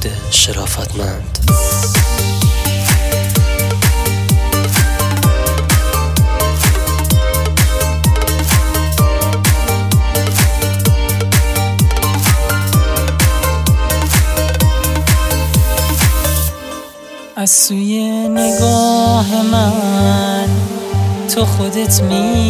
شرافتمند. از سوی نگاه من تو خودت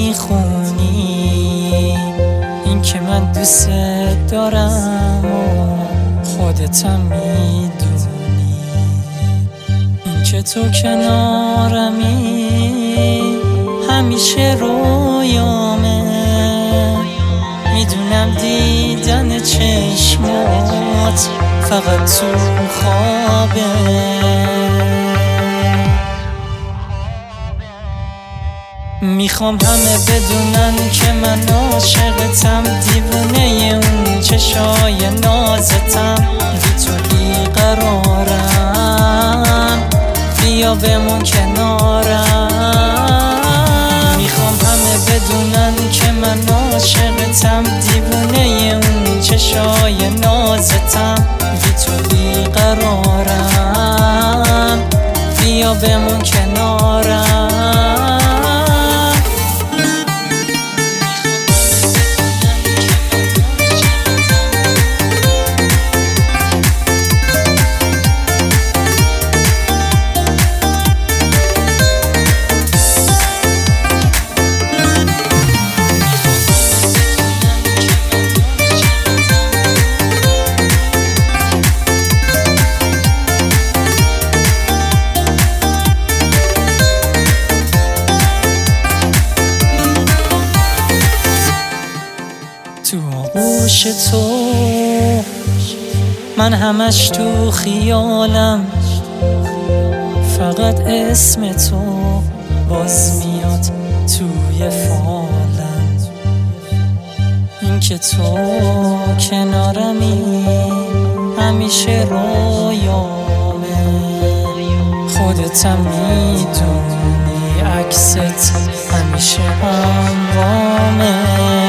میخونی این که من دوست دارم و خودتم میدونی، این که تو کنارمی همیشه رویامه، میدونم دیدن چشمات فقط تو خوابه. میخوام همه بدونن که من عاشقتم، دیوونه اون چشای نازتم، بی تو بیقرارم، بیا بمون کنارم. میخوام همه بدونن که من عاشقتم، دیوونه اون چشای نازتم، بی تو بیقرارم، بیا بمون کنارم. تو آغوش تو من همش تو خیالم، فقط اسم تو باز میاد توی فالم، این که تو کنارمی همیشه رویامه، خودتم میدونی عکست همیشه همرامه.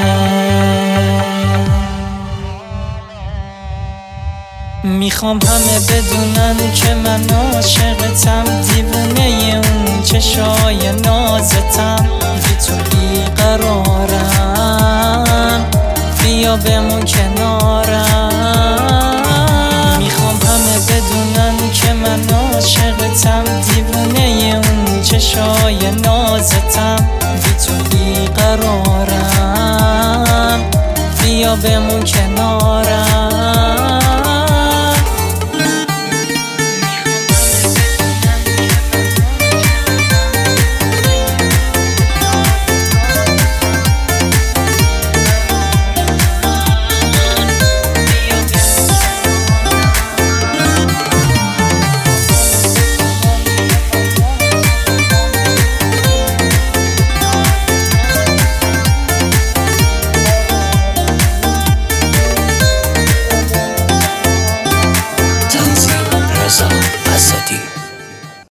میخوام همه بدونن که من عاشقتم، دیوونه اون چشای نازتم، بی تو بیقرارم، بیا بمون کنارم. میخوام همه بدونن که من عاشقتم، دیوونه اون چشای نازتم، بی تو بیقرارم، بیا بمون کنارم.